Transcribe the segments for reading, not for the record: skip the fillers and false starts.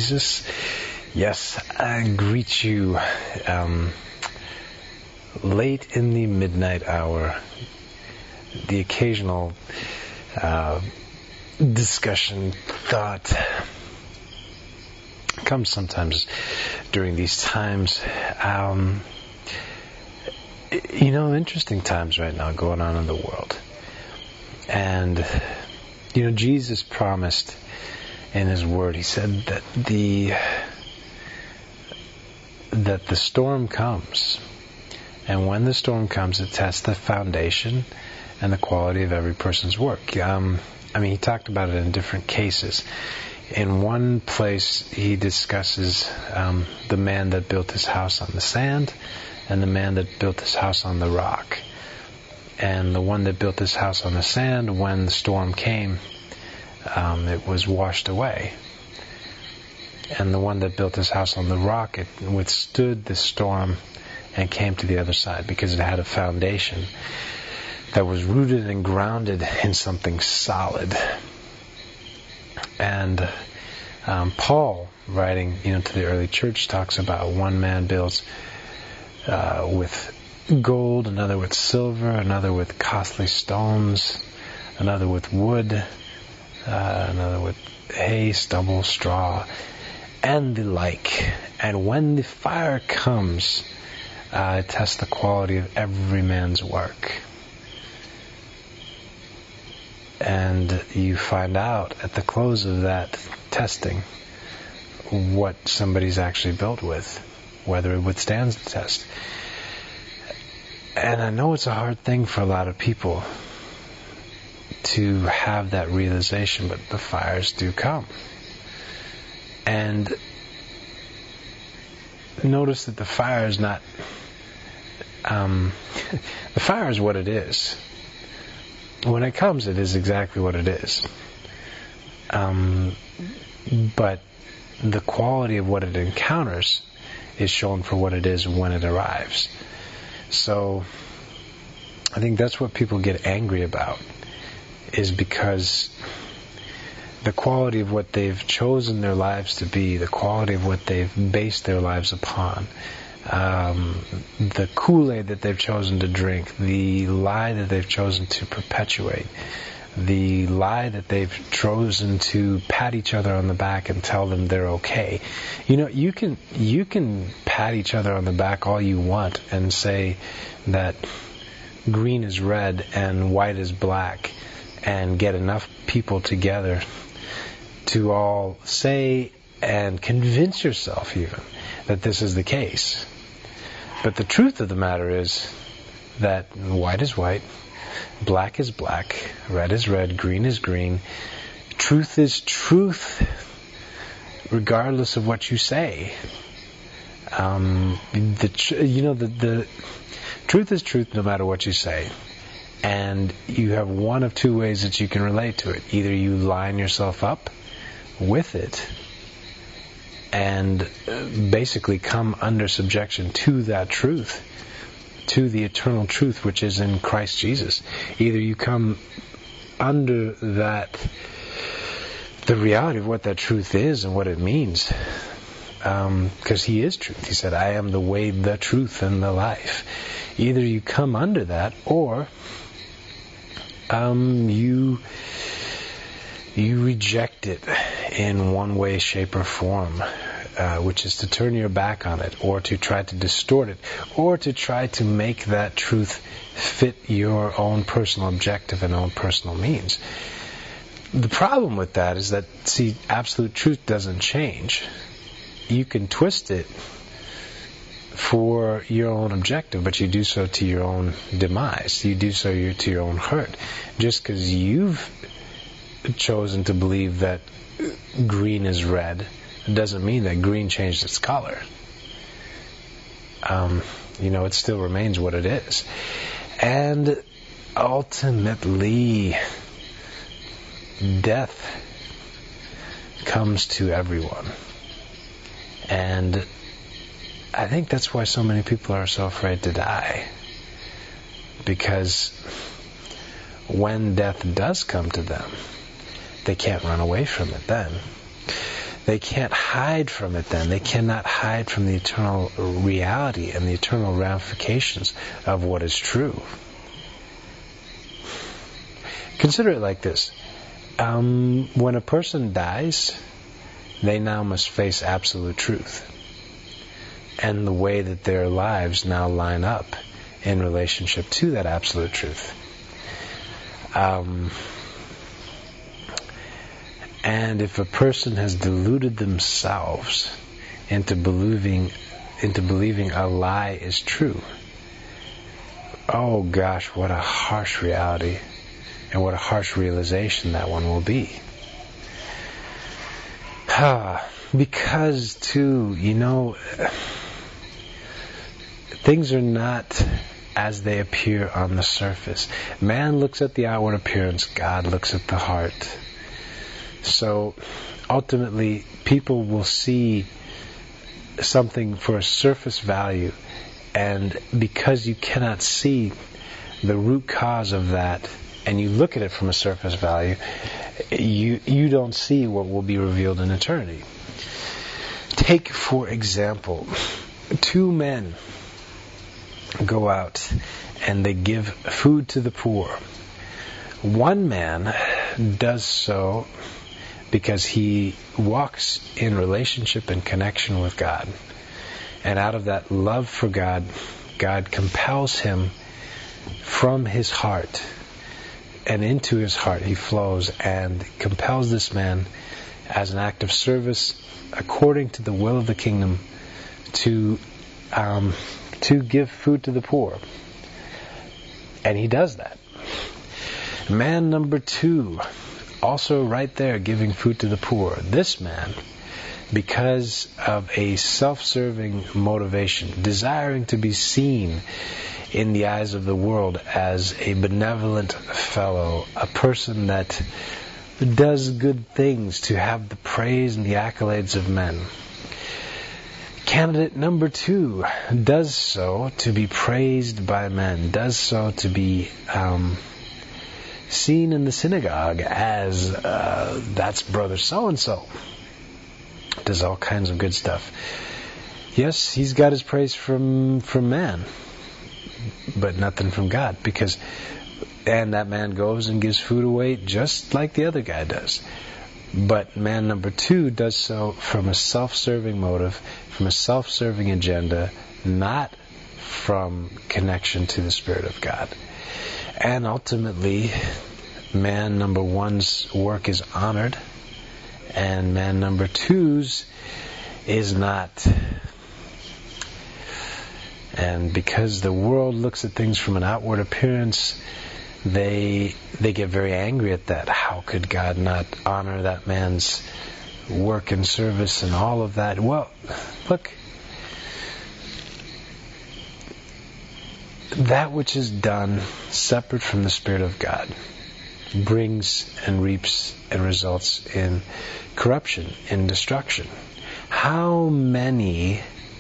Jesus. Yes, I greet you late in the midnight hour. The occasional discussion, thought comes sometimes during these times. Interesting times right now going on in the world. And, Jesus promised in His Word, He said that the storm comes. And when the storm comes, it tests the foundation and the quality of every person's work. He talked about it in different cases. In one place, He discusses the man that built his house on the sand and the man that built his house on the rock. And the one that built his house on the sand, when the storm came, it was washed away. And the one that built his house on the rock, it withstood the storm and came to the other side because it had a foundation that was rooted and grounded in something solid. And Paul, writing to the early church, talks about one man builds with gold, another with silver, another with costly stones, another with wood, another with hay, stubble, straw, and the like. And when the fire comes, it tests the quality of every man's work. And you find out at the close of that testing what somebody's actually built with, whether it withstands the test. And I know it's a hard thing for a lot of people to have that realization, but the fires do come. And notice that the fire is not... the fire is what it is. When it comes, it is exactly what it is. But the quality of what it encounters is shown for what it is when it arrives. So I think that's what people get angry about, is because the quality of what they've chosen their lives to be, the quality of what they've based their lives upon, the Kool-Aid that they've chosen to drink, the lie that they've chosen to perpetuate, the lie that they've chosen to pat each other on the back and tell them they're okay. You can pat each other on the back all you want and say that green is red and white is black, and get enough people together to all say and convince yourself even that this is the case. But the truth of the matter is that white is white, black is black, red is red, green is green. Truth is truth, regardless of what you say. The truth is truth no matter what you say. And you have one of two ways that you can relate to it. Either you line yourself up with it and basically come under subjection to that truth, to the eternal truth which is in Christ Jesus. Either you come under that, the reality of what that truth is and what it means, because He is truth. He said, I am the way, the truth, and the life. Either you come under that, or you reject it in one way, shape, or form, which is to turn your back on it, or to try to distort it, or to try to make that truth fit your own personal objective and own personal means. The problem with that is that, see, absolute truth doesn't change. You can twist it for your own objective, but you do so to your own demise. You do so to your own hurt. Just because you've chosen to believe that green is red doesn't mean that green changed its color. It still remains what it is. And ultimately, death comes to everyone. And I think that's why so many people are so afraid to die. Because when death does come to them, they can't run away from it then. They can't hide from it then. They cannot hide from the eternal reality and the eternal ramifications of what is true. Consider it like this. When a person dies, they now must face absolute truth. And the way that their lives now line up in relationship to that absolute truth. And if a person has deluded themselves into believing a lie is true, oh gosh, what a harsh reality and what a harsh realization that one will be. Because too, things are not as they appear on the surface. Man looks at the outward appearance, God looks at the heart. So ultimately, people will see something for a surface value, and because you cannot see the root cause of that, and you look at it from a surface value, you don't see what will be revealed in eternity. Take, for example, 2 men go out and they give food to the poor. One man does so because he walks in relationship and connection with God. And out of that love for God, God compels him from his heart, and into his heart he flows and compels this man as an act of service according to the will of the kingdom to give food to the poor. And he does that. Man number 2, also right there giving food to the poor. This man, because of a self-serving motivation, desiring to be seen in the eyes of the world as a benevolent fellow, a person that does good things to have the praise and the accolades of men. Candidate number 2 does so to be praised by men, does so to be seen in the synagogue as that's brother so-and-so. Does all kinds of good stuff. Yes, he's got his praise from man, but nothing from God, and that man goes and gives food away just like the other guy does. But man number 2 does so from a self-serving motive, from a self-serving agenda, not from connection to the Spirit of God. And ultimately, man number 1's work is honored, and man number 2's is not. And because the world looks at things from an outward appearance, they get very angry at that. How could God not honor that man's work and service and all of that? Well, look, that which is done separate from the Spirit of God brings and reaps and results in corruption, in destruction. How many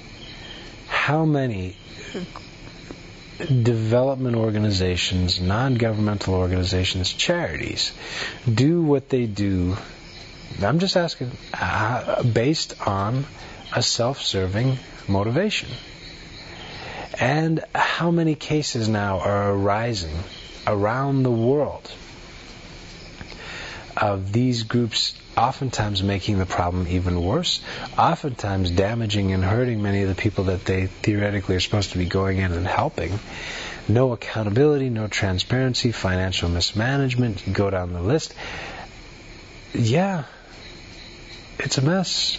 development organizations, non-governmental organizations, charities do what they do, I'm just asking, based on a self-serving motivation? And how many cases now are arising around the world of these groups oftentimes making the problem even worse, oftentimes damaging and hurting many of the people that they theoretically are supposed to be going in and helping. No accountability, no transparency, financial mismanagement, you go down the list. Yeah, it's a mess.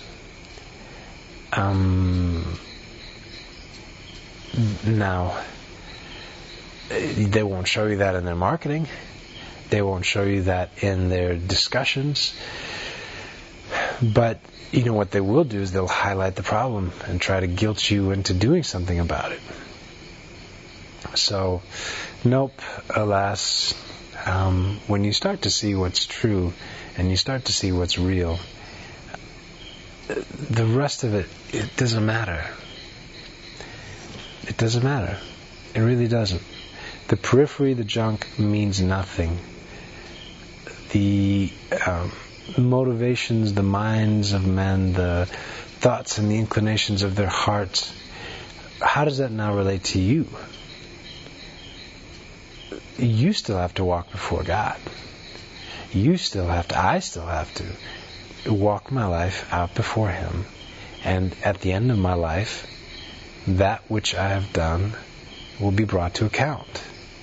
Now, they won't show you that in their marketing. They won't show you that in their discussions. But you know what they will do is they'll highlight the problem and try to guilt you into doing something about it. So, nope, alas, when you start to see what's true and you start to see what's real, the rest of it doesn't matter. It doesn't matter. It really doesn't. The periphery, the junk, means nothing. The motivations, the minds of men, the thoughts and the inclinations of their hearts, how does that now relate to you? You still have to walk before God. I still have to walk my life out before Him. And at the end of my life, that which I have done will be brought to account.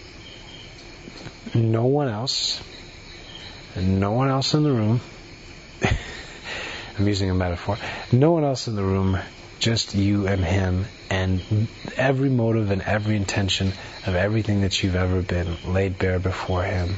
No one else in the room, I'm using a metaphor, no one else in the room, just you and Him, and every motive and every intention of everything that you've ever been laid bare before Him.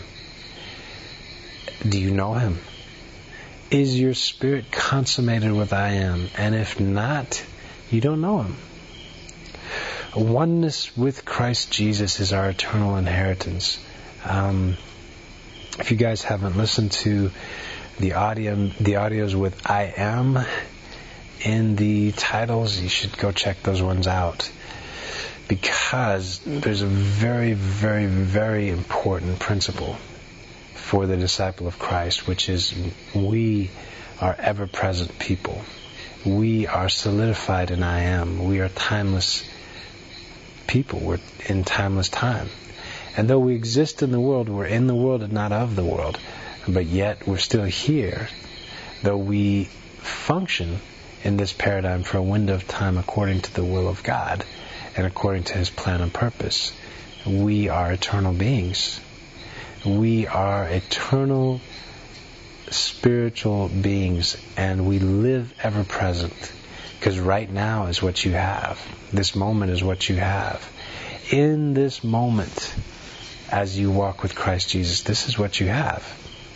Do you know Him? Is your spirit consummated with I am? And if not, you don't know Him. Oneness with Christ Jesus is our eternal inheritance. If you guys haven't listened to the audios with I am in the titles, you should go check those ones out, because there's a very, very, very important principle for the disciple of Christ, which is we are ever-present people. We are solidified in I am. We are timeless people. We're in timeless time. And though we exist in the world, we're in the world and not of the world. But yet we're still here. Though we function in this paradigm for a window of time according to the will of God and according to His plan and purpose, we are eternal beings. We are eternal spiritual beings, and we live ever present. Because right now is what you have. This moment is what you have. In this moment, as you walk with Christ Jesus, this is what you have.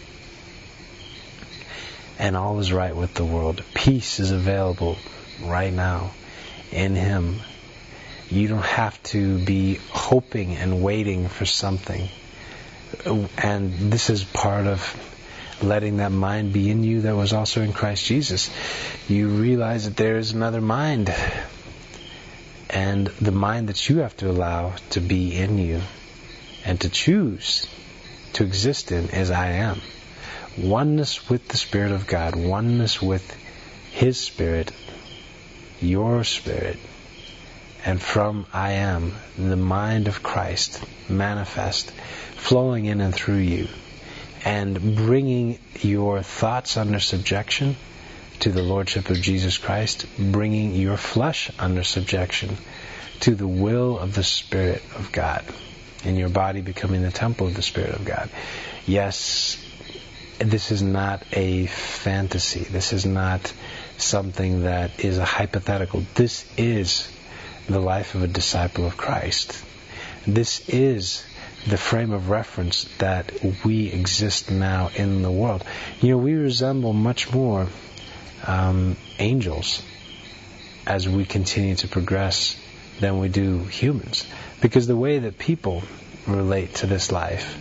And all is right with the world. Peace is available right now in Him. You don't have to be hoping and waiting for something. And this is part of letting that mind be in you that was also in Christ Jesus. You realize that there is another mind. And the mind that you have to allow to be in you and to choose to exist in is I am. Oneness with the Spirit of God, oneness with His Spirit, your spirit, and from I am, the mind of Christ manifest, flowing in and through you, and bringing your thoughts under subjection to the Lordship of Jesus Christ, bringing your flesh under subjection to the will of the Spirit of God, and your body becoming the temple of the Spirit of God. Yes, this is not a fantasy. This is not something that is a hypothetical. This is the life of a disciple of Christ. This is the frame of reference that we exist now in the world. You know, we resemble much more angels as we continue to progress than we do humans. Because the way that people relate to this life,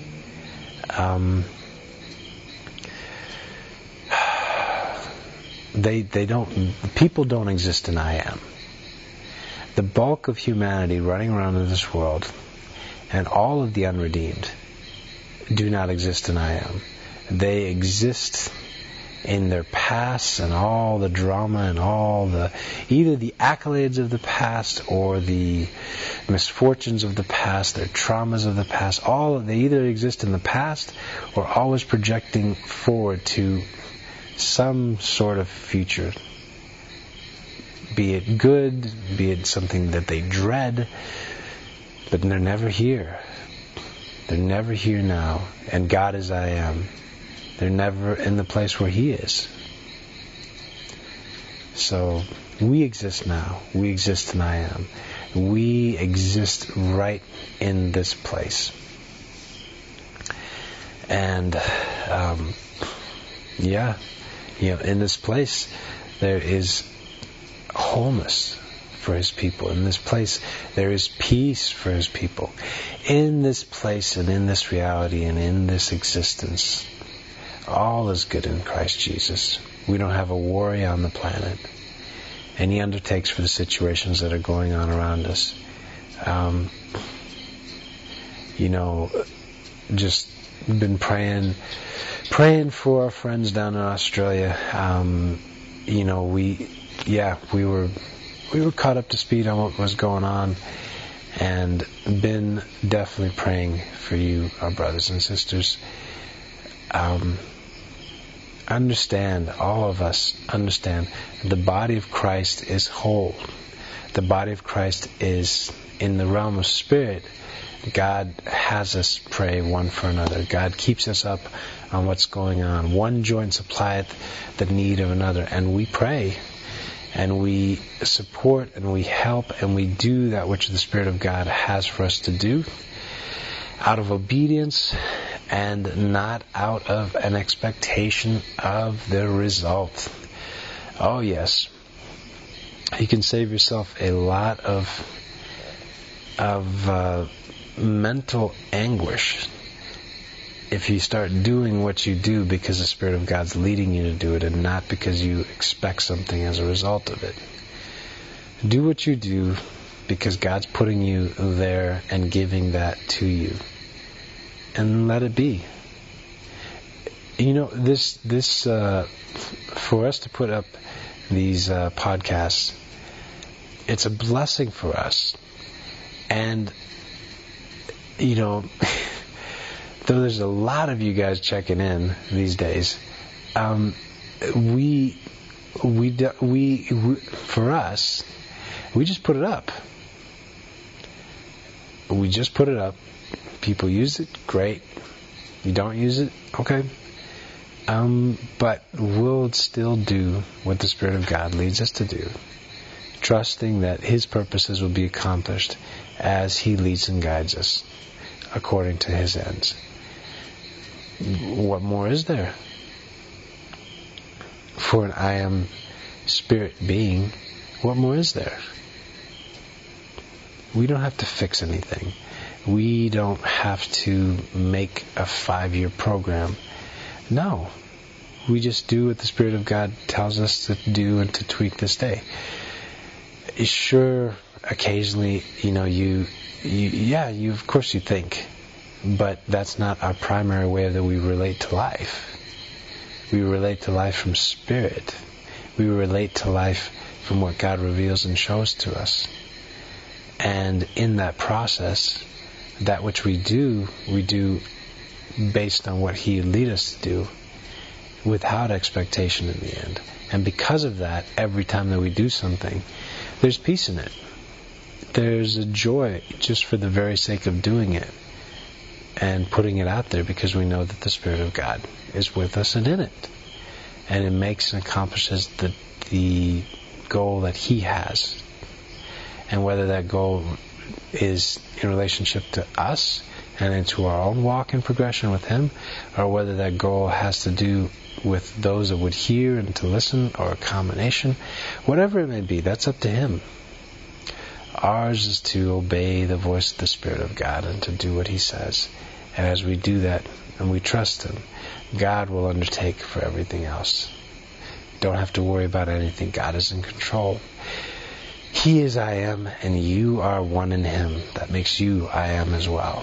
people don't exist in I am. The bulk of humanity running around in this world and all of the unredeemed do not exist in I am. They exist in their past and all the drama and all the either the accolades of the past or the misfortunes of the past, their traumas of the past. They either exist in the past or always projecting forward to some sort of future, be it good, be it something that they dread, but they're never here. They're never here now, and God is I am. They're never in the place where He is. So we exist now. We exist in I am. We exist right in this place. And in this place there is wholeness for His people. In this place there is peace for His people. In this place and in this reality and in this existence, all is good in Christ Jesus. We don't have a worry on the planet. And He undertakes for the situations that are going on around us. Just been praying for our friends down in Australia. We were caught up to speed on what was going on, and been definitely praying for you, our brothers and sisters. Understand, all of us understand, the body of Christ is whole. The body of Christ is in the realm of spirit. God has us pray one for another. God keeps us up on what's going on. One joint supplieth the need of another. And we pray, and we support, and we help, and we do that which the Spirit of God has for us to do, out of obedience and not out of an expectation of the result. Oh yes, you can save yourself a lot of mental anguish if you start doing what you do because the Spirit of God's leading you to do it, and not because you expect something as a result of it. Do what you do because God's putting you there and giving that to you, and let it be. This for us to put up these podcasts, it's a blessing for us. And though there's a lot of you guys checking in these days, we for us, we just put it up. We just put it up. People use it, great. You don't use it, okay. But we'll still do what the Spirit of God leads us to do, trusting that His purposes will be accomplished as He leads and guides us according to His ends. What more is there? For an I am spirit being, what more is there? We don't have to fix anything. We don't have to make a 5-year program. No. We just do what the Spirit of God tells us to do and to tweak this day. Sure, occasionally, you of course you think, but that's not our primary way that we relate to life. We relate to life from spirit. We relate to life from what God reveals and shows to us. And in that process, that which we do based on what He lead us to do, without expectation in the end. And because of that, every time that we do something, there's peace in it. There's a joy just for the very sake of doing it and putting it out there, because we know that the Spirit of God is with us and in it. And it makes and accomplishes the goal that He has. And whether that goal is in relationship to us and into our own walk and progression with Him, or whether that goal has to do with those that would hear and to listen, or a combination, whatever it may be, that's up to Him. Ours is to obey the voice of the Spirit of God and to do what He says. And as we do that and we trust Him, God will undertake for everything else. Don't have to worry about anything. God is in control. He is I am, and you are one in Him. That makes you I am as well.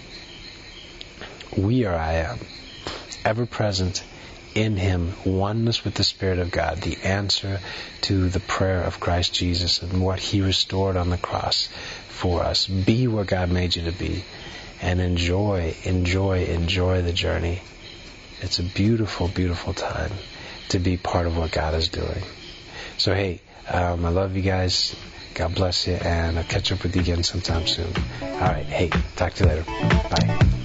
We are I am, ever present in Him, oneness with the Spirit of God, the answer to the prayer of Christ Jesus and what He restored on the cross for us. Be what God made you to be, and enjoy the journey. It's a beautiful, beautiful time to be part of what God is doing. So hey, I love you guys. God bless you, and I'll catch up with you again sometime soon. Alright, hey, talk to you later. Bye.